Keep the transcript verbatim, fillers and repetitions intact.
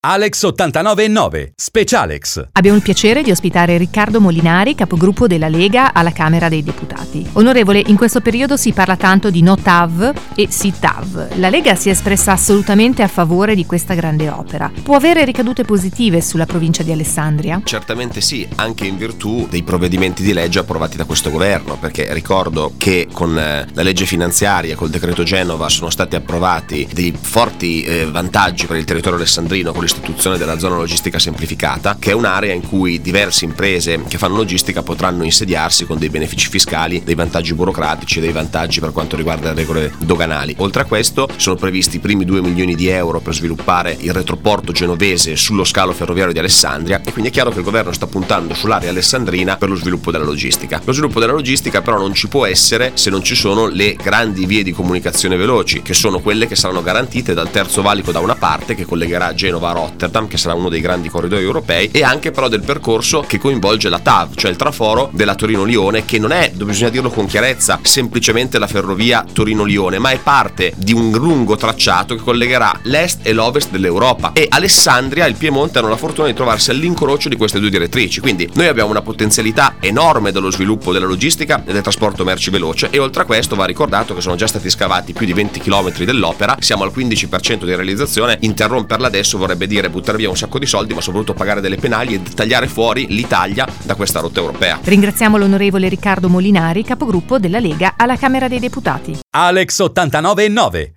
Alex ottantanove e nove, Specialex. Abbiamo il piacere di ospitare Riccardo Molinari, capogruppo della Lega alla Camera dei Deputati. Onorevole, in questo periodo si parla tanto di no T A V e sì T A V. La Lega si è espressa assolutamente a favore di questa grande opera. Può avere ricadute positive sulla provincia di Alessandria? Certamente sì, anche in virtù dei provvedimenti di legge approvati da questo governo, perché ricordo che con la legge finanziaria, col decreto Genova, sono stati approvati dei forti eh, vantaggi per il territorio alessandrino con l'istituzione della zona logistica semplificata, che è un'area in cui diverse imprese che fanno logistica potranno insediarsi con dei benefici fiscali, dei vantaggi burocratici e dei vantaggi per quanto riguarda le regole doganali. Oltre a questo sono previsti i primi due milioni di euro per sviluppare il retroporto genovese sullo scalo ferroviario di Alessandria, e quindi è chiaro che il governo sta puntando sull'area alessandrina per lo sviluppo della logistica. Lo sviluppo della logistica però non ci può essere se non ci sono le grandi vie di comunicazione veloci, che sono quelle che saranno garantite dal terzo valico da una parte, che collegherà Genova a Rotterdam, che sarà uno dei grandi corridoi europei, e anche però del percorso che coinvolge la T A V, cioè il traforo della Torino-Lione, che non è, bisogna dirlo con chiarezza, semplicemente la ferrovia Torino-Lione, ma è parte di un lungo tracciato che collegherà l'est e l'ovest dell'Europa, e Alessandria e il Piemonte hanno la fortuna di trovarsi all'incrocio di queste due direttrici. Quindi noi abbiamo una potenzialità enorme dello sviluppo della logistica e del trasporto merci veloce, e oltre a questo va ricordato che sono già stati scavati più di venti chilometri dell'opera, siamo al quindici per cento di realizzazione. Interromperla adesso vorrebbe dire buttare via un sacco di soldi, ma soprattutto pagare delle penali e tagliare fuori l'Italia da questa rotta europea. Ringraziamo l'onorevole Riccardo Molinari, capogruppo della Lega alla Camera dei Deputati. Alex ottantanove e nove.